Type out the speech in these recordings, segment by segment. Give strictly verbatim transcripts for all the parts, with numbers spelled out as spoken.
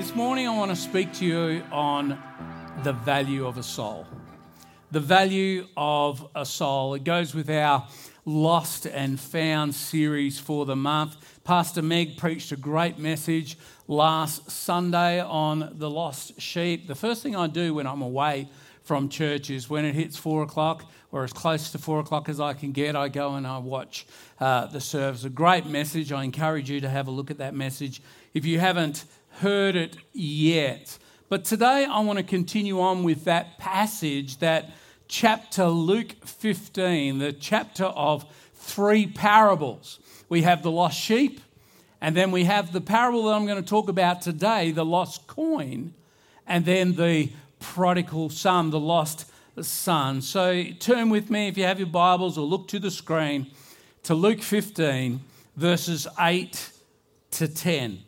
This morning I want to speak to you on the value of a soul. The value of a soul. It goes with our Lost and Found series for the month. Pastor Meg preached a great message last Sunday on the lost sheep. The first thing I do when I'm away from church is when it hits four o'clock or as close to four o'clock as I can get, I go and I watch uh, the service. A great message. I encourage you to have a look at that message if you haven't heard it yet. But today I want to continue on with that passage, that chapter Luke fifteen, the chapter of three parables. We have the lost sheep, and then we have the parable that I'm going to talk about today, the lost coin, and then the prodigal son, the lost son. So turn with me, if you have your Bibles, or look to the screen, to Luke fifteen, verses eight to ten.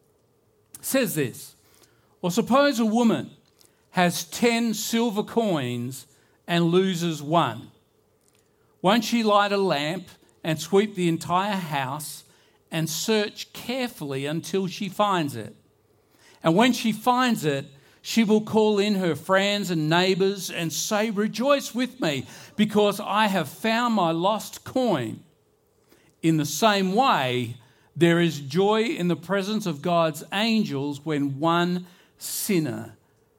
It says this: or suppose a woman has ten silver coins and loses one. Won't she light a lamp and sweep the entire house and search carefully until she finds it? And when she finds it, she will call in her friends and neighbours and say, "Rejoice with me, because I have found my lost coin." In the same way, there is joy in the presence of God's angels when one sinner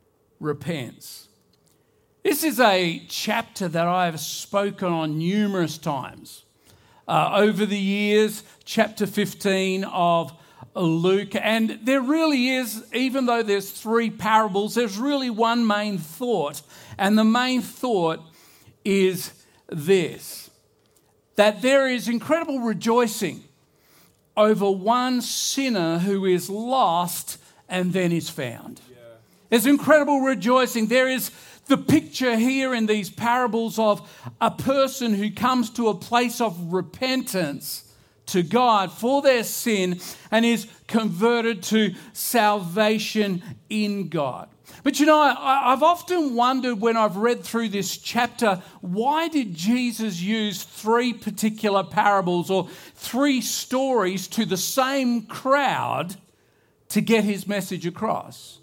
repents. This is a chapter that I have spoken on numerous times uh, over the years, chapter fifteen of Luke. And there really is, even though there's three parables, there's really one main thought. And the main thought is this: that there is incredible rejoicing over one sinner who is lost and then is found. Yeah. There's incredible rejoicing. There is the picture here in these parables of a person who comes to a place of repentance to God for their sin and is converted to salvation in God. But you know, I, I've often wondered when I've read through this chapter, why did Jesus use three particular parables or three stories to the same crowd to get his message across?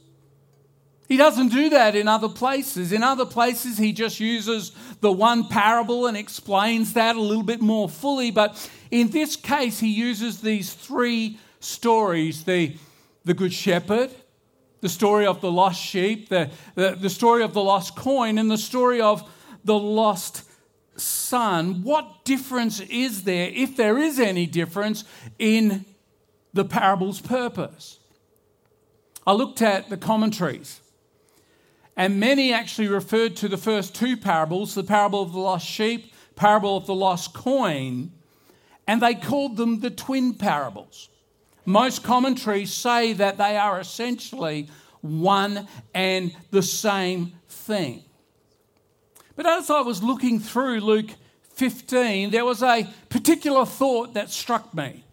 He doesn't do that in other places. In other places, he just uses the one parable and explains that a little bit more fully. But in this case, he uses these three stories: the, the Good Shepherd, the story of the lost sheep, the, the, the story of the lost coin, and the story of the lost son. What difference is there, if there is any difference, in the parable's purpose? I looked at the commentaries, and many actually referred to the first two parables, the parable of the lost sheep, parable of the lost coin, and they called them the twin parables. Most commentaries say that they are essentially one and the same thing. But as I was looking through Luke fifteen, there was a particular thought that struck me.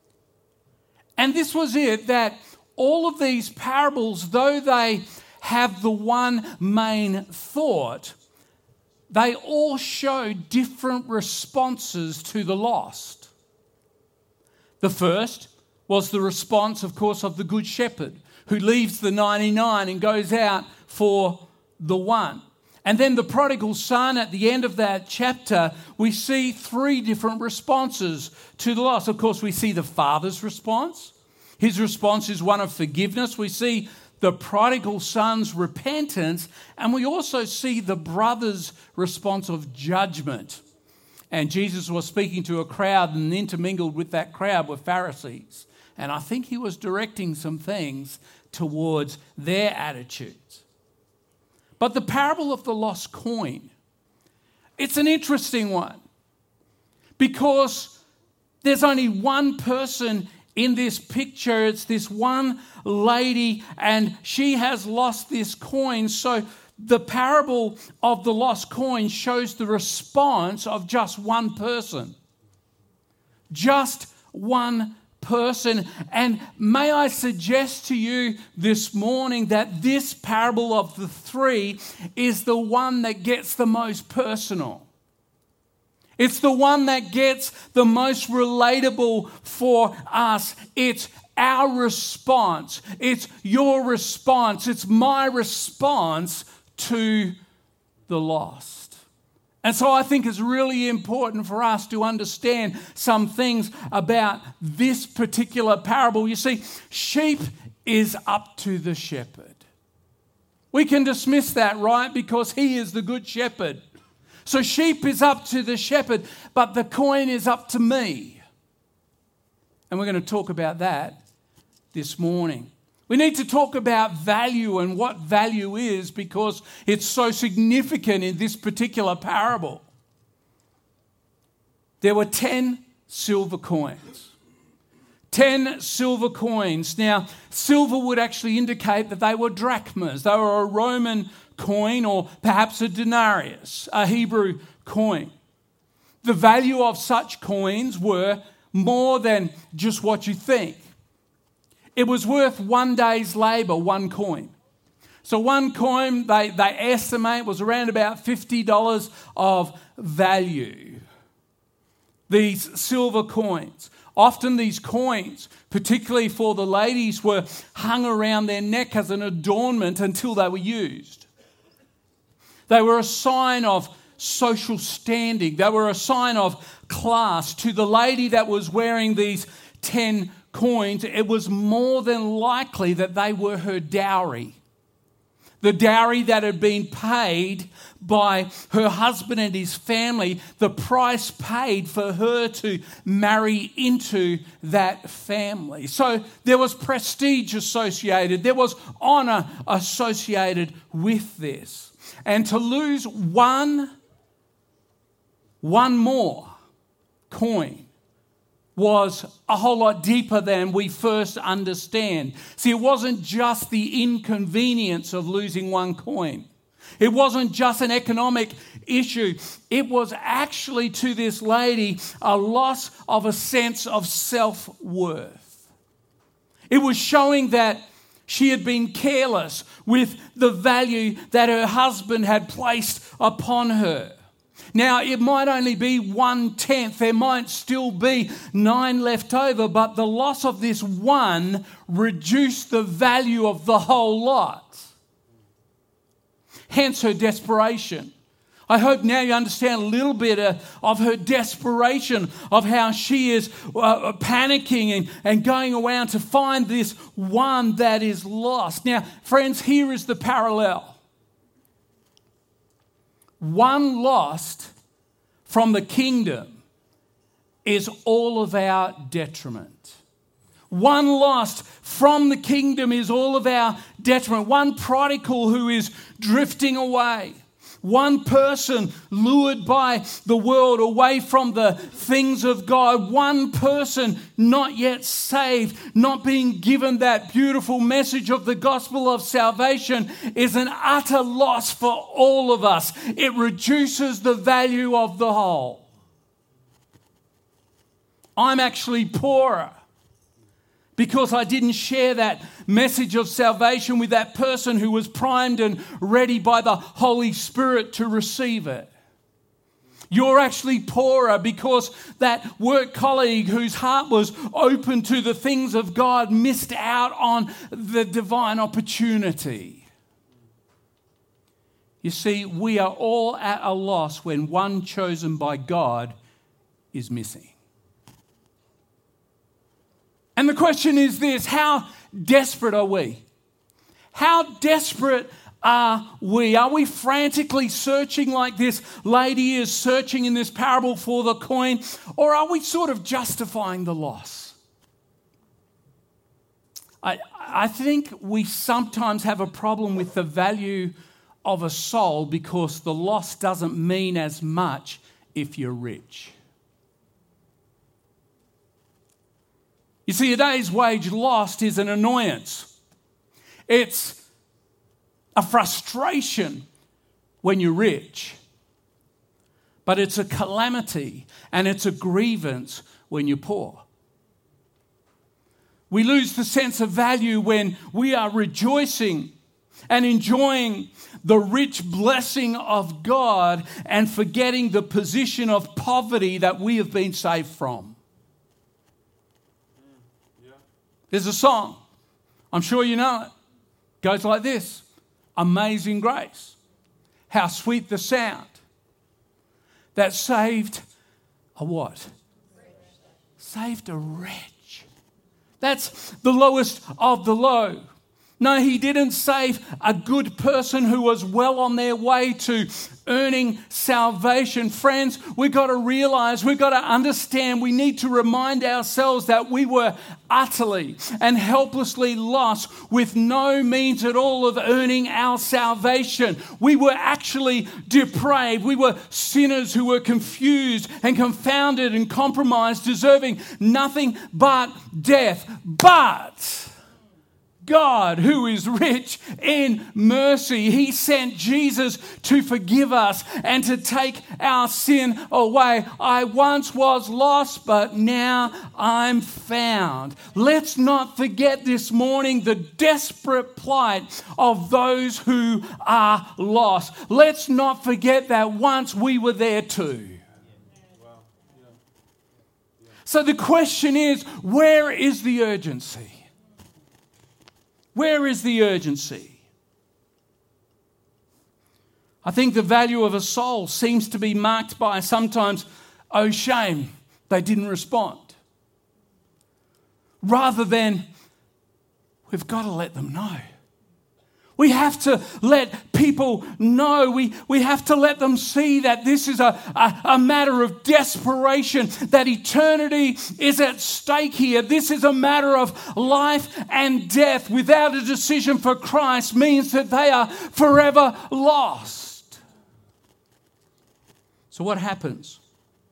And this was it, that all of these parables, though they have the one main thought, they all show different responses to the lost. The first was the response, of course, of the Good Shepherd, who leaves the ninety-nine and goes out for the one. And then the prodigal son, at the end of that chapter, we see three different responses to the loss. Of course, we see the father's response. His response is one of forgiveness. We see the prodigal son's repentance, and we also see the brother's response of judgment. And Jesus was speaking to a crowd, and intermingled with that crowd were Pharisees. And I think he was directing some things towards their attitudes. But the parable of the lost coin, it's an interesting one, because there's only one person in this picture. It's this one lady, and she has lost this coin. So the parable of the lost coin shows the response of just one person. Just one person. And may I suggest to you this morning that this parable of the three is the one that gets the most personal. It's the one that gets the most relatable for us. It's our response. It's your response. It's my response to the lost. And so I think it's really important for us to understand some things about this particular parable. You see, sheep is up to the shepherd. We can dismiss that, right? Because he is the good shepherd. So sheep is up to the shepherd, but the coin is up to me. And we're going to talk about that this morning. We need to talk about value and what value is because it's so significant in this particular parable. There were ten silver coins. Ten silver coins. Now, silver would actually indicate that they were drachmas. They were a Roman coin or perhaps a denarius, a Hebrew coin. The value of such coins were more than just what you think. It was worth one day's labour, one coin. So one coin, they, they estimate, was around about fifty dollars of value. These silver coins. Often these coins, particularly for the ladies, were hung around their neck as an adornment until they were used. They were a sign of social standing. They were a sign of class. To the lady that was wearing these ten coins, it was more than likely that they were her dowry. The dowry that had been paid by her husband and his family, the price paid for her to marry into that family. So there was prestige associated, there was honour associated with this. And to lose one, one more coin was a whole lot deeper than we first understand. See, it wasn't just the inconvenience of losing one coin. It wasn't just an economic issue. It was actually, to this lady, a loss of a sense of self-worth. It was showing that she had been careless with the value that her husband had placed upon her. Now, it might only be one-tenth. There might still be nine left over, but the loss of this one reduced the value of the whole lot. Hence her desperation. I hope now you understand a little bit of her desperation, of how she is uh, panicking and, and going around to find this one that is lost. Now, friends, here is the parallel. One lost from the kingdom is all of our detriment. One lost from the kingdom is all of our detriment. One prodigal who is drifting away. One person lured by the world away from the things of God. One person not yet saved, not being given that beautiful message of the gospel of salvation is an utter loss for all of us. It reduces the value of the whole. I'm actually poorer because I didn't share that message of salvation with that person who was primed and ready by the Holy Spirit to receive it. You're actually poorer because that work colleague whose heart was open to the things of God missed out on the divine opportunity. You see, we are all at a loss when one chosen by God is missing. And the question is this: how desperate are we? How desperate are we? Are we frantically searching like this lady is searching in this parable for the coin? Or are we sort of justifying the loss? I, I think we sometimes have a problem with the value of a soul because the loss doesn't mean as much if you're rich. You see, a day's wage lost is an annoyance. It's a frustration when you're rich. But it's a calamity and it's a grievance when you're poor. We lose the sense of value when we are rejoicing and enjoying the rich blessing of God and forgetting the position of poverty that we have been saved from. Yeah. There's a song. I'm sure you know it. Goes like this. Amazing grace. How sweet the sound that saved a what? Saved a wretch. That's the lowest of the low. No, he didn't save a good person who was well on their way to earning salvation. Friends, we've got to realize, we've got to understand, we need to remind ourselves that we were utterly and helplessly lost with no means at all of earning our salvation. We were actually depraved. We were sinners who were confused and confounded and compromised, deserving nothing but death. But God, who is rich in mercy, he sent Jesus to forgive us and to take our sin away. I once was lost, but now I'm found. Let's not forget this morning the desperate plight of those who are lost. Let's not forget that once we were there too. So the question is, where is the urgency? Where is the urgency? I think the value of a soul seems to be marked by sometimes, oh shame, they didn't respond. Rather than, we've got to let them know. We have to let people know. We, we have to let them see that this is a, a, a matter of desperation, that eternity is at stake here. This is a matter of life and death. Without a decision for Christ means that they are forever lost. So what happens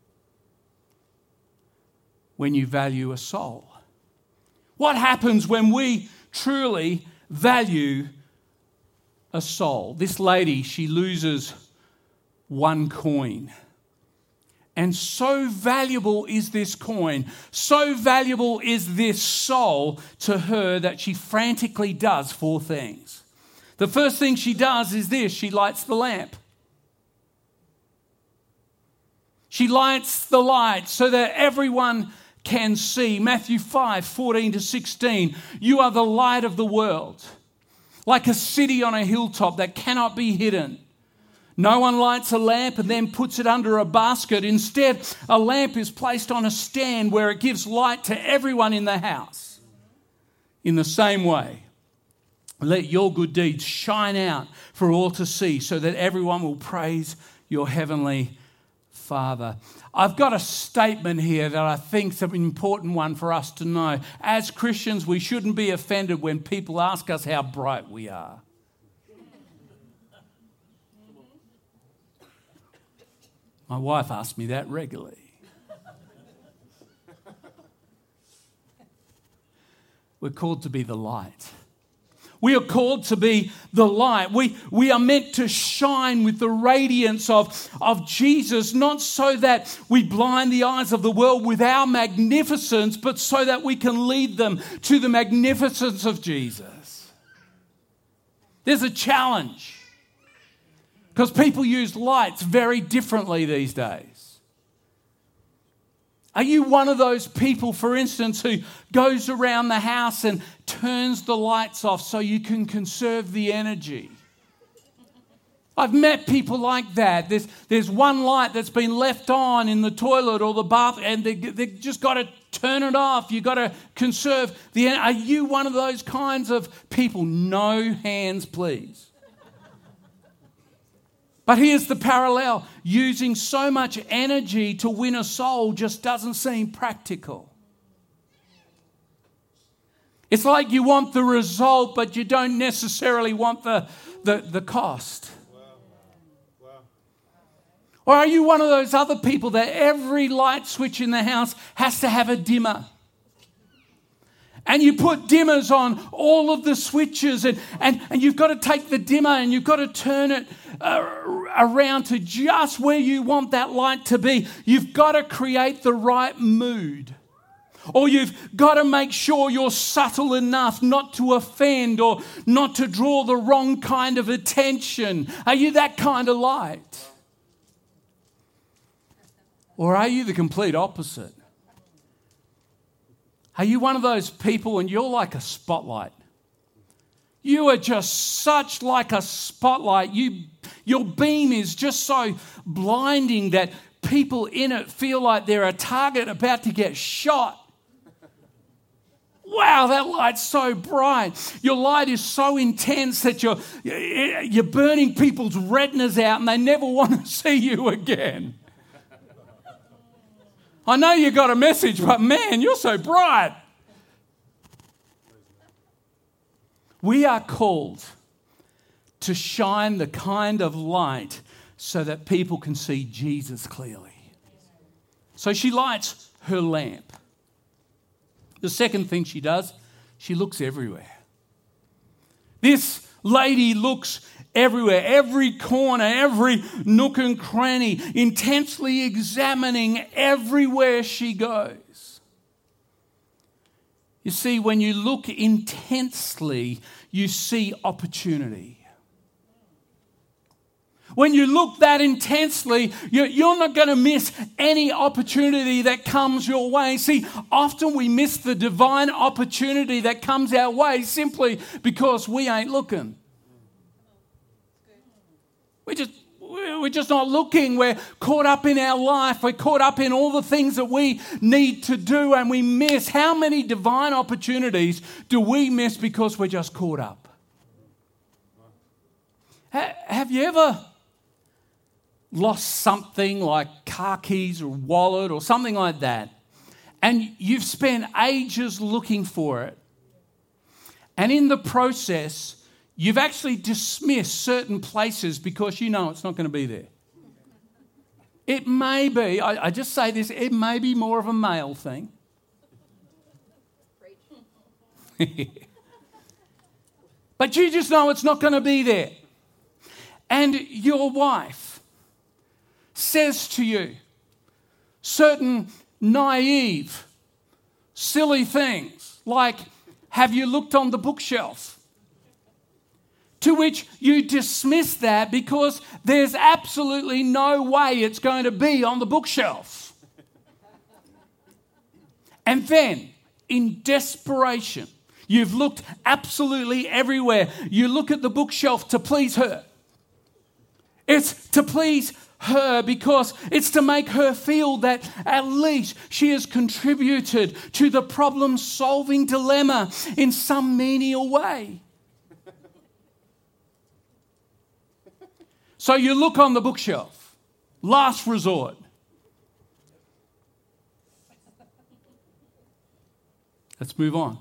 when you value a soul? What happens when we truly value a soul? This lady, she loses one coin. And so valuable is this coin, so valuable is this soul to her that she frantically does four things. The first thing she does is this: she lights the lamp. She lights the light so that everyone can see. Matthew five, fourteen to sixteen. You are the light of the world, like a city on a hilltop that cannot be hidden. No one lights a lamp and then puts it under a basket. Instead, a lamp is placed on a stand where it gives light to everyone in the house. In the same way, let your good deeds shine out for all to see, so that everyone will praise your heavenly Father. I've got a statement here that I think is an important one for us to know. As Christians, we shouldn't be offended when people ask us how bright we are. My wife asks me that regularly. We're called to be the light. We are called to be the light. We, we are meant to shine with the radiance of, of Jesus, not so that we blind the eyes of the world with our magnificence, but so that we can lead them to the magnificence of Jesus. There's a challenge, because people use lights very differently these days. Are you one of those people, for instance, who goes around the house and turns the lights off so you can conserve the energy? I've met people like that. There's, there's one light that's been left on in the toilet or the bath, and they, they've just got to turn it off. You've got to conserve the energy. Are you one of those kinds of people? No hands, please. But here's the parallel. Using so much energy to win a soul just doesn't seem practical. It's like you want the result, but you don't necessarily want the, the, the cost. Wow. Wow. Or are you one of those other people that every light switch in the house has to have a dimmer? And you put dimmers on all of the switches, and, and, and you've got to take the dimmer and you've got to turn it uh, around to just where you want that light to be. You've got to create the right mood. Or you've got to make sure you're subtle enough not to offend or not to draw the wrong kind of attention. Are you that kind of light? Or are you the complete opposite? Are you one of those people and you're like a spotlight? You are just such like a spotlight. You, your beam is just so blinding that people in it feel like they're a target about to get shot. Wow, that light's so bright. Your light is so intense that you're, you're burning people's retinas out and they never want to see you again. I know you got a message, but man, you're so bright. We are called to shine the kind of light so that people can see Jesus clearly. So she lights her lamp. The second thing she does, she looks everywhere. This lady looks everywhere, every corner, every nook and cranny, intensely examining everywhere she goes. You see, when you look intensely, you see opportunity. When you look that intensely, you're not going to miss any opportunity that comes your way. See, often we miss the divine opportunity that comes our way simply because we ain't looking. We just, we're just not looking. We're caught up in our life. We're caught up in all the things that we need to do, and we miss. How many divine opportunities do we miss because we're just caught up? Have you ever lost something like car keys or wallet or something like that, and you've spent ages looking for it, and in the process, you've actually dismissed certain places because you know it's not going to be there? It may be, I, I just say this, it may be more of a male thing. But you just know it's not going to be there. And your wife says to you certain naive, silly things like, have you looked on the bookshelf? To which you dismiss that because there's absolutely no way it's going to be on the bookshelf. And then, in desperation, you've looked absolutely everywhere. You look at the bookshelf to please her. It's to please her because it's to make her feel that at least she has contributed to the problem-solving dilemma in some menial way. So you look on the bookshelf, last resort. Let's move on.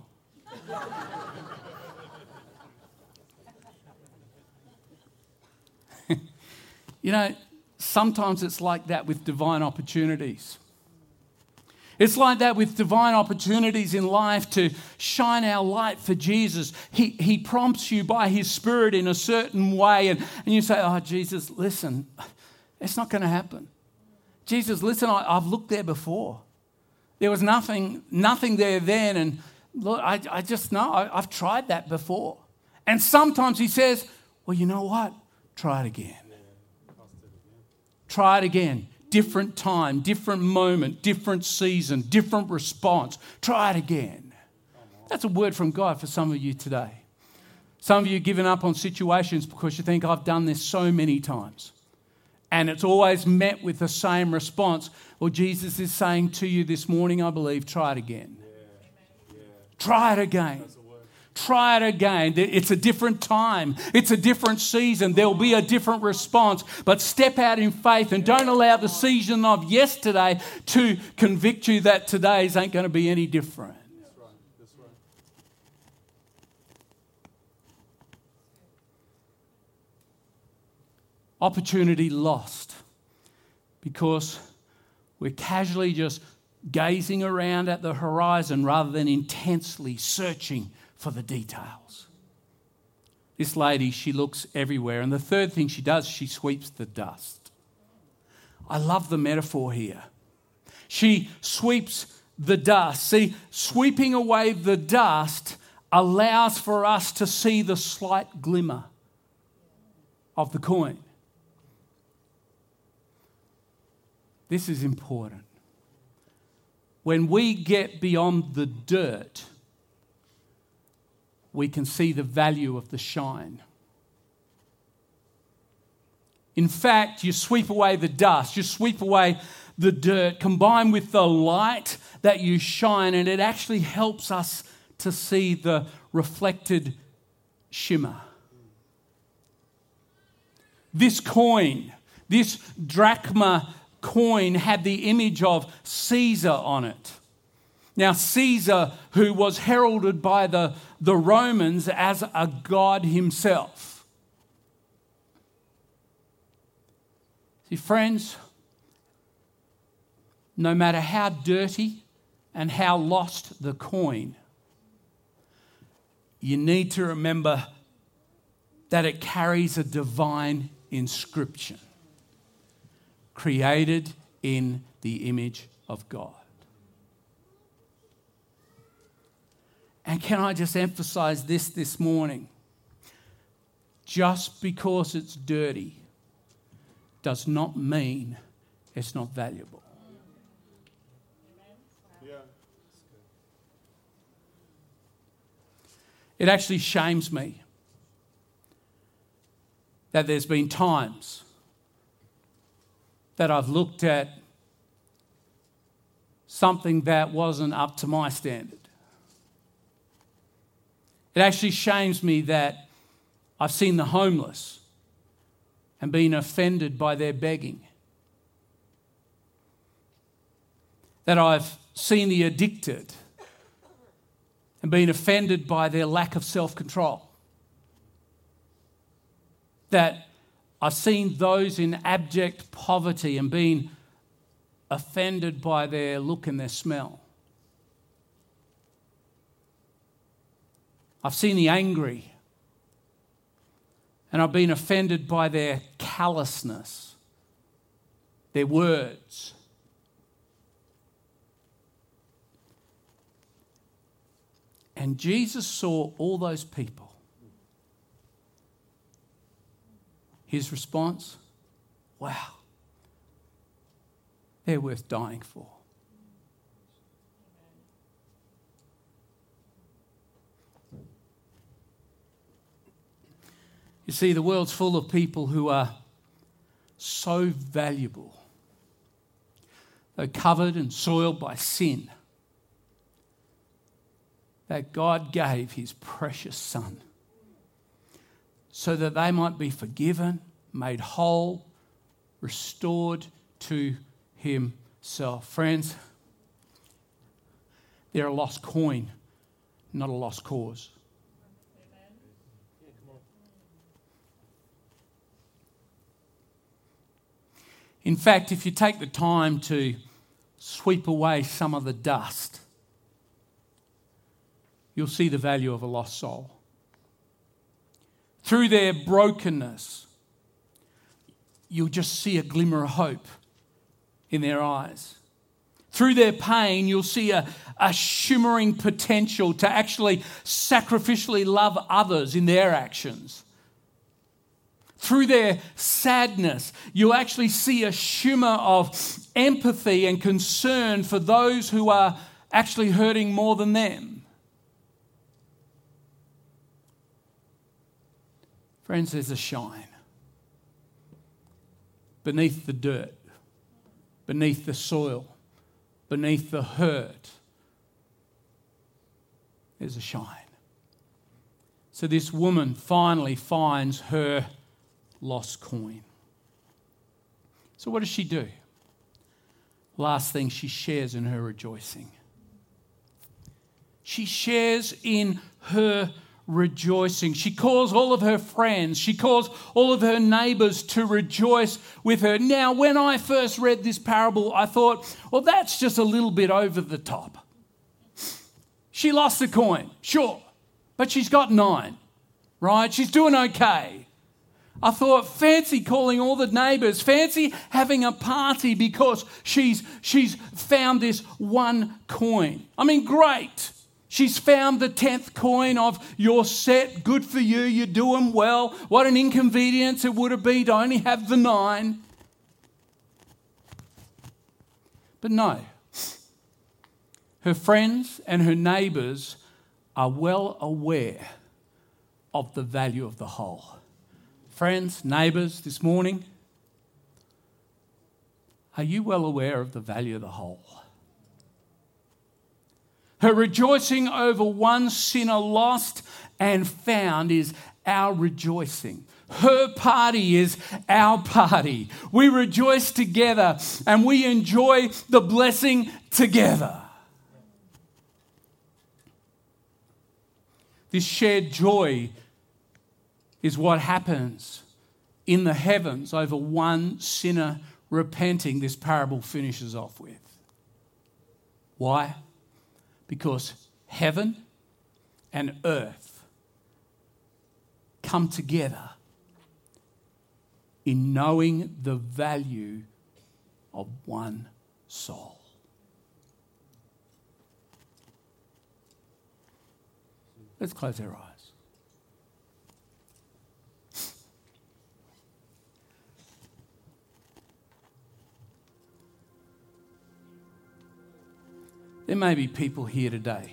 You know, sometimes it's like that with divine opportunities. It's like that with divine opportunities in life to shine our light for Jesus. He, he prompts you by His Spirit in a certain way, and, and you say, oh, Jesus, listen, it's not going to happen. Jesus, listen, I, I've looked there before. There was nothing nothing there then, and look, I, I just know, I, I've tried that before. And sometimes He says, well, you know what? Try it again. Try it again. Different time, different moment, different season, different response. Try it again. That's a word from God for some of you today. Some of you have given up on situations because you think, I've done this so many times. And it's always met with the same response. Well, Jesus is saying to you this morning, I believe, try it again. Yeah. Yeah. Try it again. Try it again. It's a different time. It's a different season. There'll be a different response. But step out in faith and don't allow the season of yesterday to convict you that today's ain't going to be any different. That's right. That's right. Opportunity lost because we're casually just gazing around at the horizon rather than intensely searching for the details. This lady, she looks everywhere. And the third thing she does, she sweeps the dust. I love the metaphor here. She sweeps the dust. See, sweeping away the dust allows for us to see the slight glimmer of the coin. This is important. When we get beyond the dirt, we can see the value of the shine. In fact, you sweep away the dust, you sweep away the dirt, combined with the light that you shine, and it actually helps us to see the reflected shimmer. This coin, this drachma coin, had the image of Caesar on it. Now, Caesar, who was heralded by the, the Romans as a god himself. See, friends, no matter how dirty and how lost the coin, you need to remember that it carries a divine inscription, created in the image of God. And can I just emphasize this this morning? Just because it's dirty does not mean it's not valuable. Yeah. It actually shames me that there's been times that I've looked at something that wasn't up to my standard. It actually shames me that I've seen the homeless and been offended by their begging. That I've seen the addicted and been offended by their lack of self-control. That I've seen those in abject poverty and been offended by their look and their smell. I've seen the angry and I've been offended by their callousness, their words. And Jesus saw all those people. His response, wow, they're worth dying for. You see, the world's full of people who are so valuable. They're covered and soiled by sin, that God gave his precious Son so that they might be forgiven, made whole, restored to himself. Friends, they're a lost coin, not a lost cause. In fact, if you take the time to sweep away some of the dust, you'll see the value of a lost soul. Through their brokenness, you'll just see a glimmer of hope in their eyes. Through their pain, you'll see a, a shimmering potential to actually sacrificially love others in their actions. Through their sadness, you'll actually see a shimmer of empathy and concern for those who are actually hurting more than them. Friends, there's a shine beneath the dirt, beneath the soil, beneath the hurt. There's a shine. So this woman finally finds her lost coin. So what does she do? Last thing, she shares in her rejoicing. She shares in her rejoicing. She calls all of her friends. She calls all of her neighbours to rejoice with her. Now, when I first read this parable, I thought, well, that's just a little bit over the top. She lost a coin, sure, but she's got nine, right? She's doing okay. I thought, fancy calling all the neighbours, fancy having a party because she's, she's found this one coin. I mean, great. She's found the tenth coin of your set. Good for you. You're doing well. What an inconvenience it would have been to only have the nine. But no. Her friends and her neighbours are well aware of the value of the whole. Friends, neighbours, this morning, are you well aware of the value of the whole? Her rejoicing over one sinner lost and found is our rejoicing. Her party is our party. We rejoice together and we enjoy the blessing together. This shared joy is what happens in the heavens over one sinner repenting, this parable finishes off with. Why? Because heaven and earth come together in knowing the value of one soul. Let's close our eyes. There may be people here today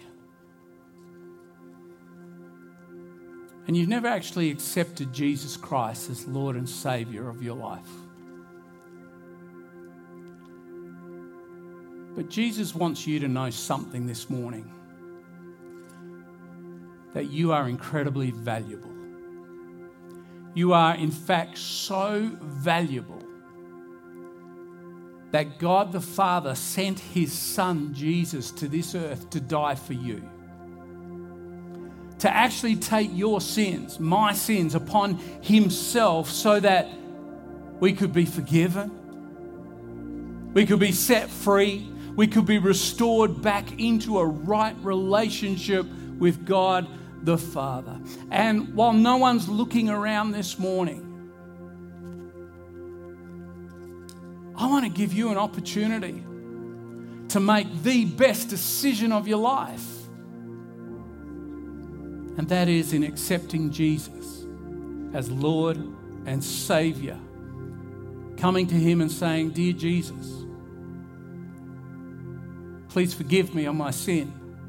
and you've never actually accepted Jesus Christ as Lord and Saviour of your life. But Jesus wants you to know something this morning, that you are incredibly valuable. You are in fact so valuable that God the Father sent his Son Jesus to this earth to die for you. To actually take your sins, my sins, upon himself so that we could be forgiven, we could be set free, we could be restored back into a right relationship with God the Father. And while no one's looking around this morning, I want to give you an opportunity to make the best decision of your life. And that is in accepting Jesus as Lord and Saviour. Coming to him and saying, "Dear Jesus, please forgive me of my sin.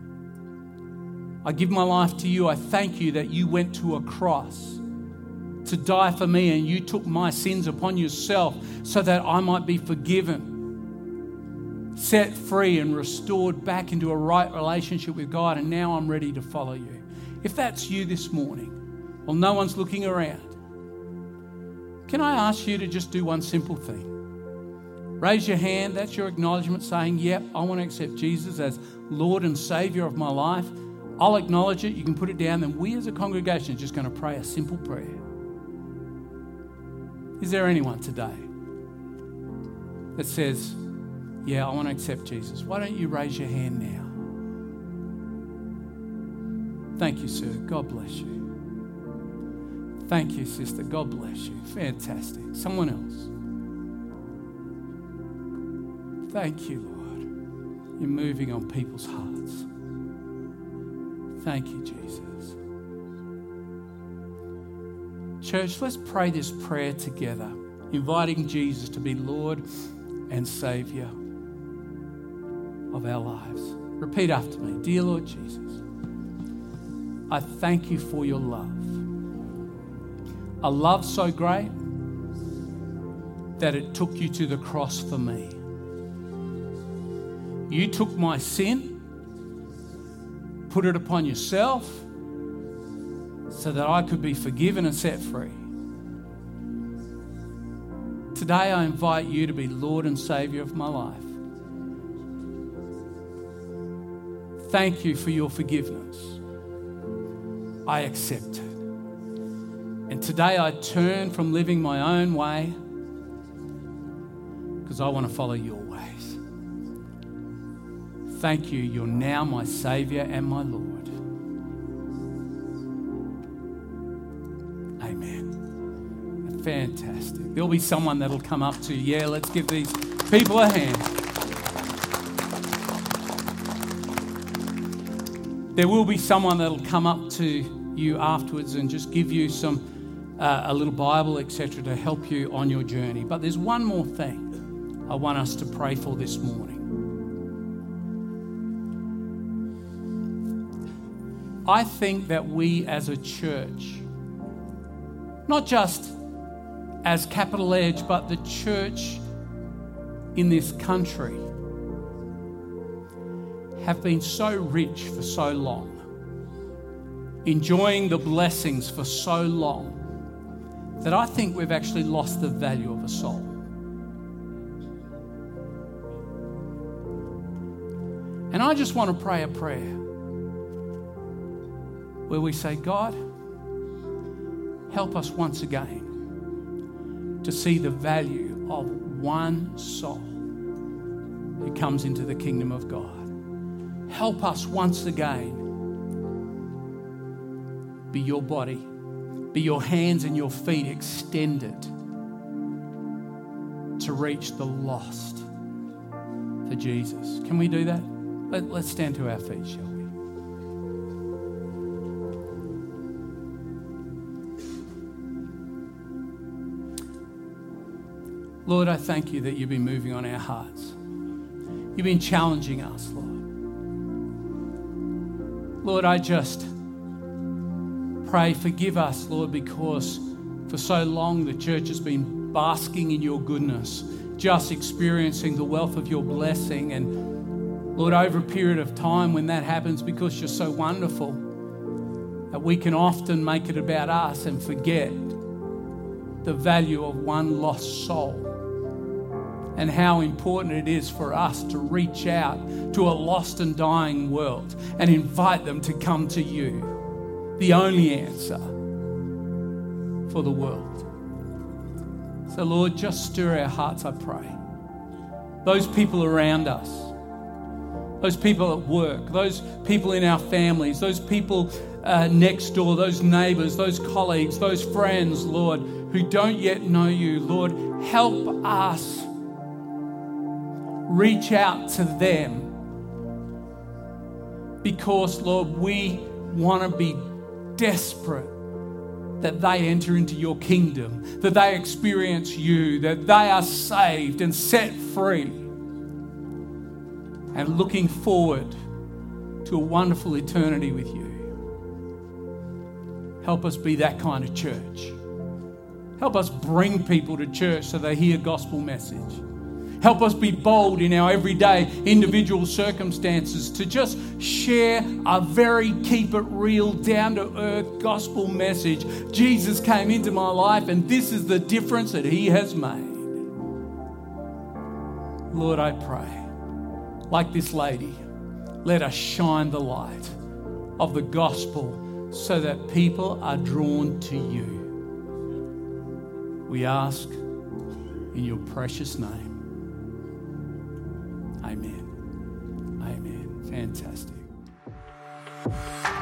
I give my life to you. I thank you that you went to a cross to die for me and you took my sins upon yourself so that I might be forgiven, set free and restored back into a right relationship with God, and now I'm ready to follow you." If that's you this morning, well, no one's looking around, can I ask you to just do one simple thing? Raise your hand. That's your acknowledgement saying, yep, I want to accept Jesus as Lord and Saviour of my life. I'll acknowledge it. You can put it down. Then we as a congregation are just going to pray a simple prayer. Is there anyone today that says, yeah, I want to accept Jesus? Why don't you raise your hand now? Thank you, sir. God bless you. Thank you, sister. God bless you. Fantastic. Someone else. Thank you, Lord. You're moving on people's hearts. Thank you, Jesus. Church, let's pray this prayer together, inviting Jesus to be Lord and Saviour of our lives. Repeat after me. Dear Lord Jesus, I thank you for your love. A love so great that it took you to the cross for me. You took my sin, put it upon yourself so that I could be forgiven and set free. Today I invite you to be Lord and Saviour of my life. Thank you for your forgiveness. I accept it. And today I turn from living my own way because I want to follow your ways. Thank you. You're now my Saviour and my Lord. Amen. Fantastic. There'll be someone that'll come up to you. Yeah, let's give these people a hand. There will be someone that'll come up to you afterwards and just give you some uh, a little Bible, et cetera, to help you on your journey. But there's one more thing I want us to pray for this morning. I think that we as a church, not just as Capital Edge, but the church in this country, have been so rich for so long, enjoying the blessings for so long, that I think we've actually lost the value of a soul. And I just want to pray a prayer where we say, God, help us once again to see the value of one soul who comes into the kingdom of God. Help us once again be your body, be your hands and your feet extended to reach the lost for Jesus. Can we do that? Let, let's stand to our feet, shall we? Lord, I thank you that you've been moving on our hearts. You've been challenging us, Lord. Lord, I just pray, forgive us, Lord, because for so long the church has been basking in your goodness, just experiencing the wealth of your blessing. And Lord, over a period of time when that happens, because you're so wonderful, that we can often make it about us and forget the value of one lost soul and how important it is for us to reach out to a lost and dying world and invite them to come to you, the only answer for the world. So Lord, just stir our hearts, I pray. Those people around us, those people at work, those people in our families, those people uh, next door, those neighbours, those colleagues, those friends, Lord, who don't yet know you, Lord, help us reach out to them, because, Lord, we want to be desperate that they enter into your kingdom, that they experience you, that they are saved and set free, and looking forward to a wonderful eternity with you. Help us be that kind of church. Help us bring people to church so they hear gospel message. Help us be bold in our everyday individual circumstances to just share a very keep it real, down to earth gospel message. Jesus came into my life and this is the difference that he has made. Lord, I pray, like this lady, let us shine the light of the gospel so that people are drawn to you. We ask in your precious name. Amen. Amen. Fantastic.